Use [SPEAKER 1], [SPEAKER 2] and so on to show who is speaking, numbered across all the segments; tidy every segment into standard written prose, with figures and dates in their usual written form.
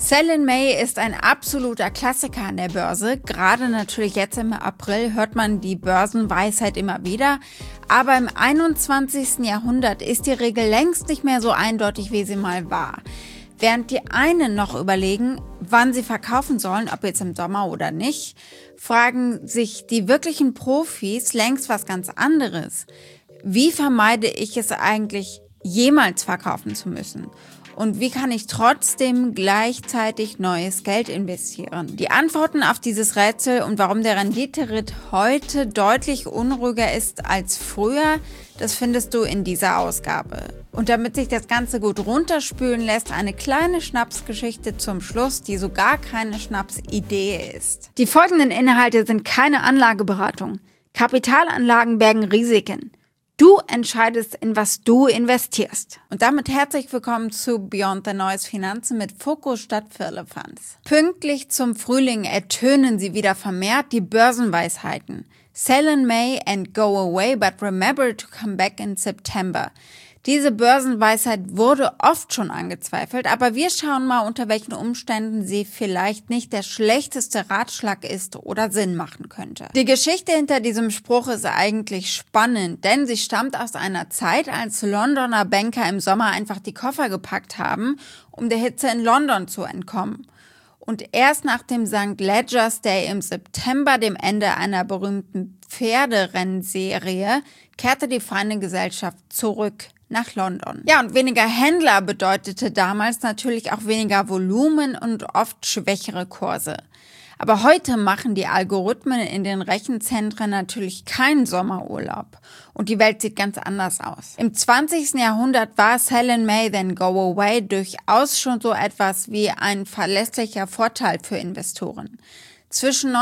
[SPEAKER 1] Sell in May ist ein absoluter Klassiker an der Börse. Gerade natürlich jetzt im April hört man die Börsenweisheit immer wieder. Aber im 21. Jahrhundert ist die Regel längst nicht mehr so eindeutig, wie sie mal war. Während die einen noch überlegen, wann sie verkaufen sollen, ob jetzt im Sommer oder nicht, fragen sich die wirklichen Profis längst was ganz anderes. Wie vermeide ich es eigentlich, jemals verkaufen zu müssen? Und wie kann ich trotzdem gleichzeitig neues Geld investieren? Die Antworten auf dieses Rätsel und warum der Rendite-Ritt heute deutlich unruhiger ist als früher, das findest du in dieser Ausgabe. Und damit sich das Ganze gut runterspülen lässt, eine kleine Schnapsgeschichte zum Schluss, die so gar keine Schnapsidee ist. Die folgenden Inhalte sind keine Anlageberatung. Kapitalanlagen bergen Risiken. Du entscheidest, in was du investierst. Und damit herzlich willkommen zu Beyond the Noise Finanzen mit Fokus statt Firlefanz. Pünktlich zum Frühling ertönen sie wieder vermehrt die Börsenweisheiten. Sell in May and go away, but remember to come back in September. Diese Börsenweisheit wurde oft schon angezweifelt, aber wir schauen mal, unter welchen Umständen sie vielleicht nicht der schlechteste Ratschlag ist oder Sinn machen könnte. Die Geschichte hinter diesem Spruch ist eigentlich spannend, denn sie stammt aus einer Zeit, als Londoner Banker im Sommer einfach die Koffer gepackt haben, um der Hitze in London zu entkommen. Und erst nach dem St. Ledger's Day im September, dem Ende einer berühmten Pferderennserie, kehrte die feine Gesellschaft zurück nach London. Ja, und weniger Händler bedeutete damals natürlich auch weniger Volumen und oft schwächere Kurse. Aber heute machen die Algorithmen in den Rechenzentren natürlich keinen Sommerurlaub. Und die Welt sieht ganz anders aus. Im 20. Jahrhundert war Sell in May then go away durchaus schon so etwas wie ein verlässlicher Vorteil für Investoren. Zwischen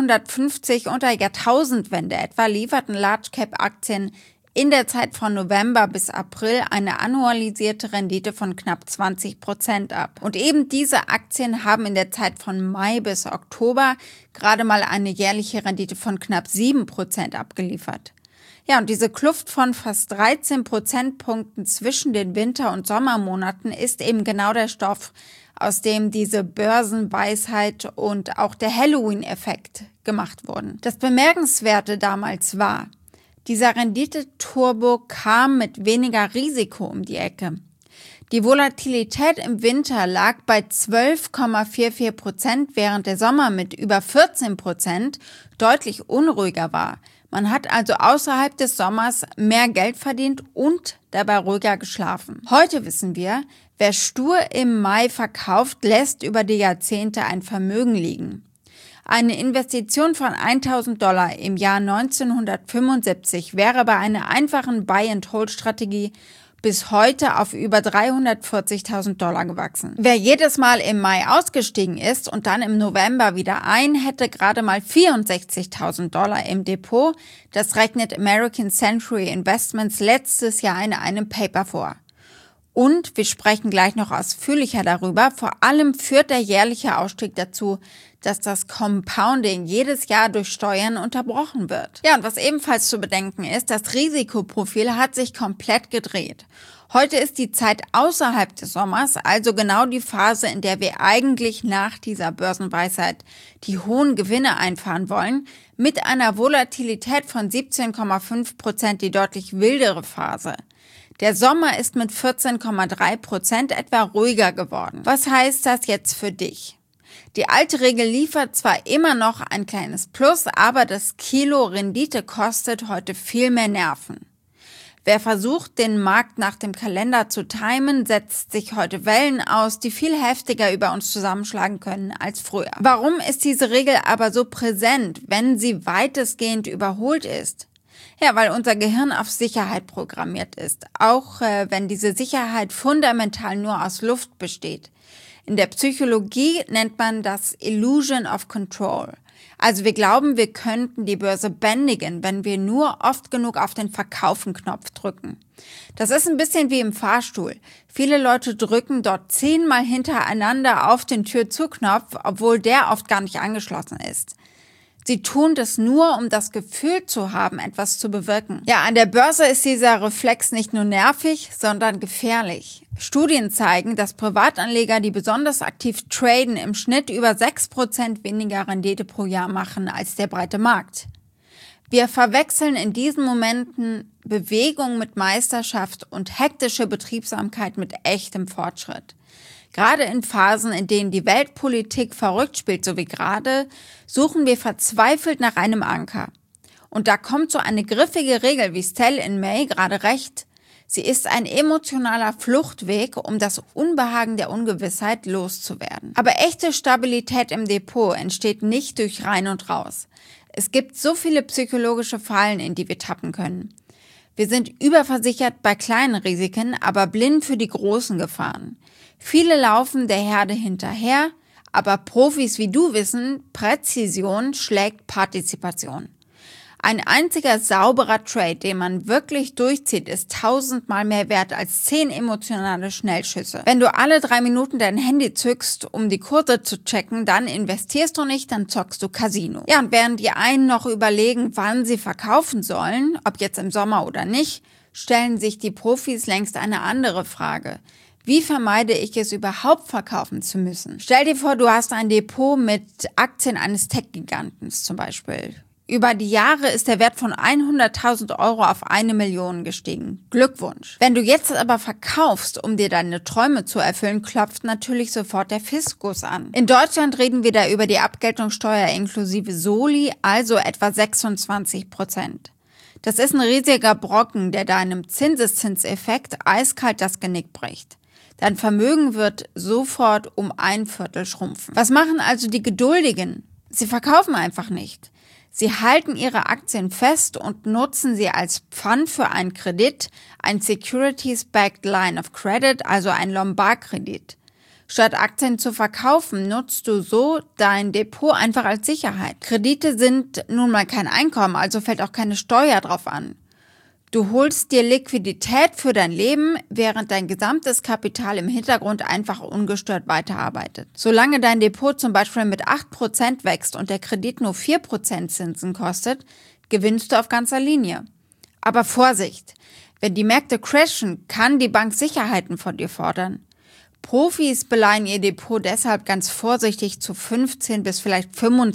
[SPEAKER 1] 1950 und der Jahrtausendwende etwa lieferten Large-Cap-Aktien in der Zeit von November bis April eine annualisierte Rendite von knapp 20% ab. Und eben diese Aktien haben in der Zeit von Mai bis Oktober gerade mal eine jährliche Rendite von knapp 7% abgeliefert. Ja, und diese Kluft von fast 13 Prozentpunkten zwischen den Winter- und Sommermonaten ist eben genau der Stoff, aus dem diese Börsenweisheit und auch der Halloween-Effekt gemacht wurden. Das Bemerkenswerte damals war, dieser Renditeturbo kam mit weniger Risiko um die Ecke. Die Volatilität im Winter lag bei 12,44%, während der Sommer mit über 14% deutlich unruhiger war. Man hat also außerhalb des Sommers mehr Geld verdient und dabei ruhiger geschlafen. Heute wissen wir, wer stur im Mai verkauft, lässt über die Jahrzehnte ein Vermögen liegen. Eine Investition von $1.000 im Jahr 1975 wäre bei einer einfachen Buy-and-Hold-Strategie bis heute auf über $340.000 gewachsen. Wer jedes Mal im Mai ausgestiegen ist und dann im November wieder ein, hätte gerade mal $64.000 im Depot. Das rechnet American Century Investments letztes Jahr in einem Paper vor. Und wir sprechen gleich noch ausführlicher darüber. Vor allem führt der jährliche Ausstieg dazu, dass das Compounding jedes Jahr durch Steuern unterbrochen wird. Ja, und was ebenfalls zu bedenken ist, das Risikoprofil hat sich komplett gedreht. Heute ist die Zeit außerhalb des Sommers, also genau die Phase, in der wir eigentlich nach dieser Börsenweisheit die hohen Gewinne einfahren wollen, mit einer Volatilität von 17,5% die deutlich wildere Phase. Der Sommer ist mit 14,3% etwa ruhiger geworden. Was heißt das jetzt für dich? Die alte Regel liefert zwar immer noch ein kleines Plus, aber das Kilo Rendite kostet heute viel mehr Nerven. Wer versucht, den Markt nach dem Kalender zu timen, setzt sich heute Wellen aus, die viel heftiger über uns zusammenschlagen können als früher. Warum ist diese Regel aber so präsent, wenn sie weitestgehend überholt ist? Ja, weil unser Gehirn auf Sicherheit programmiert ist, auch wenn diese Sicherheit fundamental nur aus Luft besteht. In der Psychologie nennt man das Illusion of Control. Also wir glauben, wir könnten die Börse bändigen, wenn wir nur oft genug auf den Verkaufen-Knopf drücken. Das ist ein bisschen wie im Fahrstuhl. Viele Leute drücken dort 10-mal hintereinander auf den Tür-zu-Knopf, obwohl der oft gar nicht angeschlossen ist. Sie tun das nur, um das Gefühl zu haben, etwas zu bewirken. Ja, an der Börse ist dieser Reflex nicht nur nervig, sondern gefährlich. Studien zeigen, dass Privatanleger, die besonders aktiv traden, im Schnitt über 6% weniger Rendite pro Jahr machen als der breite Markt. Wir verwechseln in diesen Momenten Bewegung mit Meisterschaft und hektische Betriebsamkeit mit echtem Fortschritt. Gerade in Phasen, in denen die Weltpolitik verrückt spielt, so wie gerade, suchen wir verzweifelt nach einem Anker. Und da kommt so eine griffige Regel wie Sell in May gerade recht. Sie ist ein emotionaler Fluchtweg, um das Unbehagen der Ungewissheit loszuwerden. Aber echte Stabilität im Depot entsteht nicht durch rein und raus. Es gibt so viele psychologische Fallen, in die wir tappen können. Wir sind überversichert bei kleinen Risiken, aber blind für die großen Gefahren. Viele laufen der Herde hinterher, aber Profis wie du wissen, Präzision schlägt Partizipation. Ein einziger sauberer Trade, den man wirklich durchzieht, ist 1000-mal mehr wert als 10 emotionale Schnellschüsse. Wenn du alle 3 Minuten dein Handy zückst, um die Kurse zu checken, dann investierst du nicht, dann zockst du Casino. Ja, und während die einen noch überlegen, wann sie verkaufen sollen, ob jetzt im Sommer oder nicht, stellen sich die Profis längst eine andere Frage. Wie vermeide ich es überhaupt verkaufen zu müssen? Stell dir vor, du hast ein Depot mit Aktien eines Tech-Gigantens zum Beispiel. Über die Jahre ist der Wert von 100.000 Euro auf 1 Million gestiegen. Glückwunsch. Wenn du jetzt aber verkaufst, um dir deine Träume zu erfüllen, klopft natürlich sofort der Fiskus an. In Deutschland reden wir da über die Abgeltungssteuer inklusive Soli, also etwa 26%. Das ist ein riesiger Brocken, der deinem Zinseszinseffekt eiskalt das Genick bricht. Dein Vermögen wird sofort um 1/4 schrumpfen. Was machen also die Geduldigen? Sie verkaufen einfach nicht. Sie halten ihre Aktien fest und nutzen sie als Pfand für einen Kredit, ein Securities-Backed Line of Credit, also ein Lombardkredit. Statt Aktien zu verkaufen, nutzt du so dein Depot einfach als Sicherheit. Kredite sind nun mal kein Einkommen, also fällt auch keine Steuer drauf an. Du holst dir Liquidität für dein Leben, während dein gesamtes Kapital im Hintergrund einfach ungestört weiterarbeitet. Solange dein Depot zum Beispiel mit 8% wächst und der Kredit nur 4% Zinsen kostet, gewinnst du auf ganzer Linie. Aber Vorsicht! Wenn die Märkte crashen, kann die Bank Sicherheiten von dir fordern. Profis beleihen ihr Depot deshalb ganz vorsichtig zu 15 bis vielleicht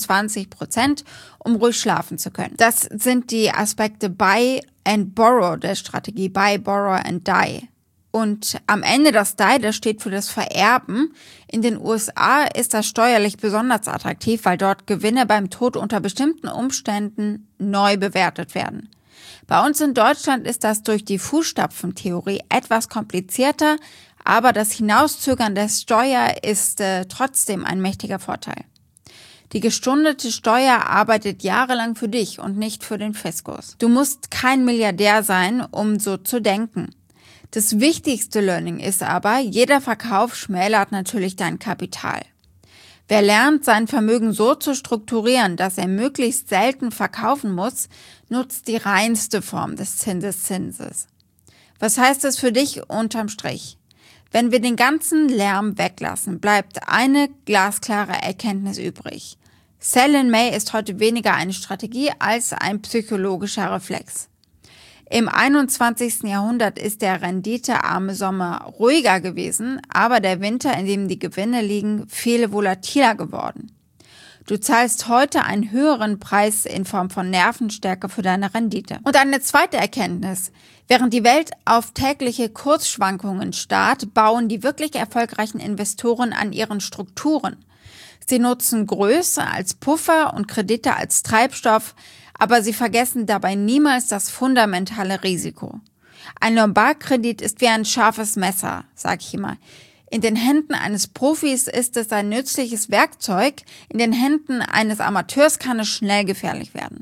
[SPEAKER 1] 25%, um ruhig schlafen zu können. Das sind die Aspekte Buy and Borrow der Strategie, Buy, Borrow and Die. Und am Ende das Die, das steht für das Vererben. In den USA ist das steuerlich besonders attraktiv, weil dort Gewinne beim Tod unter bestimmten Umständen neu bewertet werden. Bei uns in Deutschland ist das durch die Fußstapfentheorie etwas komplizierter, aber das Hinauszögern der Steuer ist trotzdem ein mächtiger Vorteil. Die gestundete Steuer arbeitet jahrelang für dich und nicht für den Fiskus. Du musst kein Milliardär sein, um so zu denken. Das wichtigste Learning ist aber, jeder Verkauf schmälert natürlich dein Kapital. Wer lernt, sein Vermögen so zu strukturieren, dass er möglichst selten verkaufen muss, nutzt die reinste Form des Zinseszinses. Was heißt das für dich unterm Strich? Wenn wir den ganzen Lärm weglassen, bleibt eine glasklare Erkenntnis übrig. Sell in May ist heute weniger eine Strategie als ein psychologischer Reflex. Im 21. Jahrhundert ist der renditearme Sommer ruhiger gewesen, aber der Winter, in dem die Gewinne liegen, viel volatiler geworden. Du zahlst heute einen höheren Preis in Form von Nervenstärke für deine Rendite. Und eine zweite Erkenntnis. Während die Welt auf tägliche Kursschwankungen starrt, bauen die wirklich erfolgreichen Investoren an ihren Strukturen. Sie nutzen Größe als Puffer und Kredite als Treibstoff, aber sie vergessen dabei niemals das fundamentale Risiko. Ein Lombardkredit ist wie ein scharfes Messer, sage ich immer. In den Händen eines Profis ist es ein nützliches Werkzeug, in den Händen eines Amateurs kann es schnell gefährlich werden.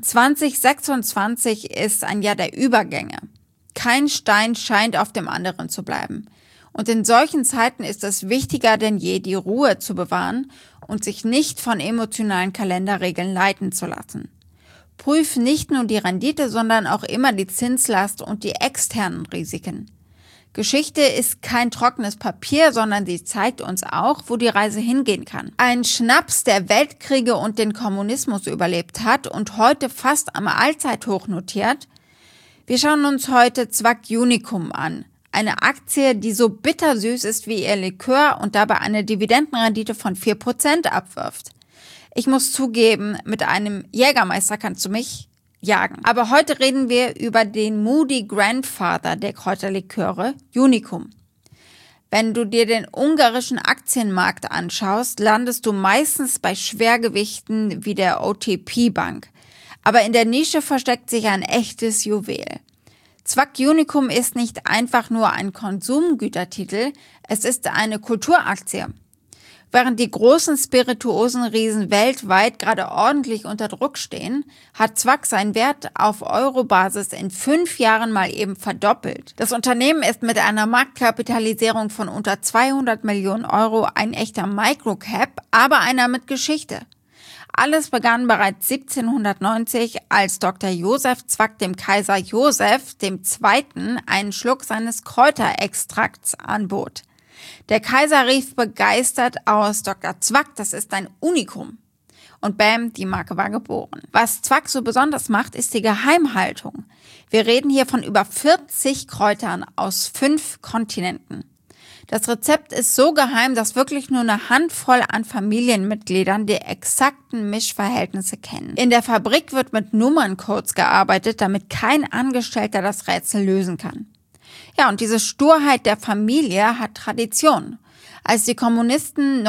[SPEAKER 1] 2026 ist ein Jahr der Übergänge. Kein Stein scheint auf dem anderen zu bleiben. Und in solchen Zeiten ist es wichtiger denn je, die Ruhe zu bewahren und sich nicht von emotionalen Kalenderregeln leiten zu lassen. Prüf nicht nur die Rendite, sondern auch immer die Zinslast und die externen Risiken. Geschichte ist kein trockenes Papier, sondern sie zeigt uns auch, wo die Reise hingehen kann. Ein Schnaps, der Weltkriege und den Kommunismus überlebt hat und heute fast am Allzeithoch notiert. Wir schauen uns heute Zwak Unicum an. Eine Aktie, die so bittersüß ist wie ihr Likör und dabei eine Dividendenrendite von 4% abwirft. Ich muss zugeben, mit einem Jägermeister kannst du mich jagen. Aber heute reden wir über den Moody Grandfather der Kräuterliköre, Unicum. Wenn du dir den ungarischen Aktienmarkt anschaust, landest du meistens bei Schwergewichten wie der OTP Bank. Aber in der Nische versteckt sich ein echtes Juwel. Zwak Unicum ist nicht einfach nur ein Konsumgütertitel, es ist eine Kulturaktie. Während die großen Spirituosenriesen weltweit gerade ordentlich unter Druck stehen, hat Zwak seinen Wert auf Euro-Basis in 5 Jahren mal eben verdoppelt. Das Unternehmen ist mit einer Marktkapitalisierung von unter 200 Millionen Euro ein echter Microcap, aber einer mit Geschichte. Alles begann bereits 1790, als Dr. Josef Zwak dem Kaiser Josef II. Einen Schluck seines Kräuterextrakts anbot. Der Kaiser rief begeistert aus: Dr. Zwak, das ist ein Unikum. Und bam, die Marke war geboren. Was Zwak so besonders macht, ist die Geheimhaltung. Wir reden hier von über 40 Kräutern aus 5 Kontinenten. Das Rezept ist so geheim, dass wirklich nur eine Handvoll an Familienmitgliedern die exakten Mischverhältnisse kennen. In der Fabrik wird mit Nummerncodes gearbeitet, damit kein Angestellter das Rätsel lösen kann. Ja, und diese Sturheit der Familie hat Tradition. Als die Kommunisten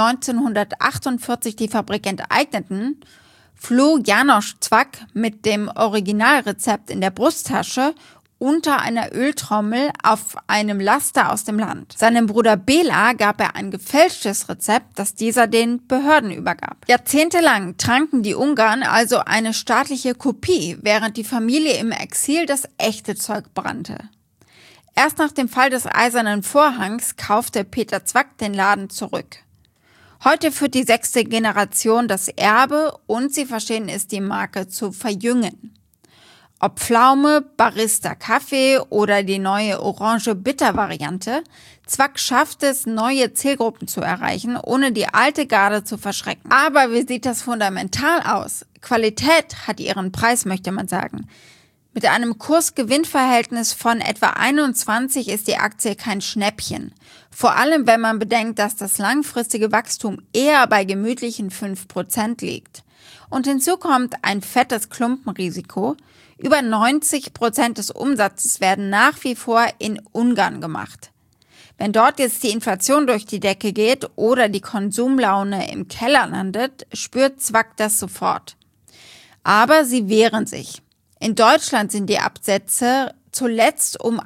[SPEAKER 1] 1948 die Fabrik enteigneten, floh János Zwak mit dem Originalrezept in der Brusttasche unter einer Öltrommel auf einem Laster aus dem Land. Seinem Bruder Béla gab er ein gefälschtes Rezept, das dieser den Behörden übergab. Jahrzehntelang tranken die Ungarn also eine staatliche Kopie, während die Familie im Exil das echte Zeug brannte. Erst nach dem Fall des Eisernen Vorhangs kaufte Peter Zwak den Laden zurück. Heute führt die 6. Generation das Erbe und sie verstehen es, die Marke zu verjüngen. Ob Pflaume, Barista Kaffee oder die neue Orange-Bitter-Variante, Zwak schafft es, neue Zielgruppen zu erreichen, ohne die alte Garde zu verschrecken. Aber wie sieht das fundamental aus? Qualität hat ihren Preis, möchte man sagen. Mit einem Kurs-Gewinn-Verhältnis von etwa 21 ist die Aktie kein Schnäppchen. Vor allem, wenn man bedenkt, dass das langfristige Wachstum eher bei gemütlichen 5% liegt. Und hinzu kommt ein fettes Klumpenrisiko. Über 90% des Umsatzes werden nach wie vor in Ungarn gemacht. Wenn dort jetzt die Inflation durch die Decke geht oder die Konsumlaune im Keller landet, spürt Zwak das sofort. Aber sie wehren sich. In Deutschland sind die Absätze zuletzt um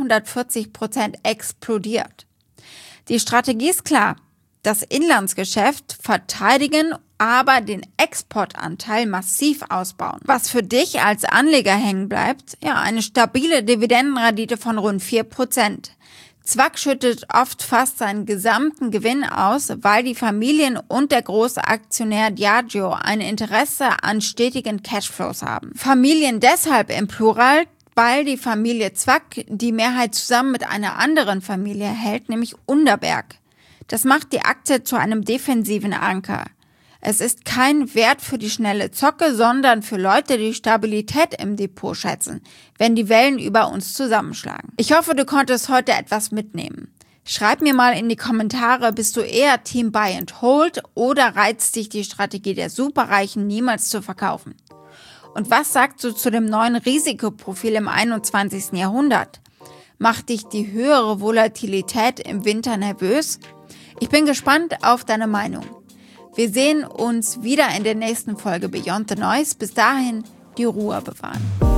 [SPEAKER 1] 140% explodiert. Die Strategie ist klar: das Inlandsgeschäft verteidigen, aber den Exportanteil massiv ausbauen. Was für dich als Anleger hängen bleibt, ja, eine stabile Dividendenrendite von rund 4%. Zwak schüttet oft fast seinen gesamten Gewinn aus, weil die Familien und der große Aktionär Diageo ein Interesse an stetigen Cashflows haben. Familien deshalb im Plural, weil die Familie Zwak die Mehrheit zusammen mit einer anderen Familie hält, nämlich Underberg. Das macht die Aktie zu einem defensiven Anker. Es ist kein Wert für die schnelle Zocke, sondern für Leute, die Stabilität im Depot schätzen, wenn die Wellen über uns zusammenschlagen. Ich hoffe, du konntest heute etwas mitnehmen. Schreib mir mal in die Kommentare, bist du eher Team Buy and Hold oder reizt dich die Strategie der Superreichen, niemals zu verkaufen? Und was sagst du zu dem neuen Risikoprofil im 21. Jahrhundert? Macht dich die höhere Volatilität im Winter nervös? Ich bin gespannt auf deine Meinung. Wir sehen uns wieder in der nächsten Folge Beyond the Noise. Bis dahin, die Ruhe bewahren.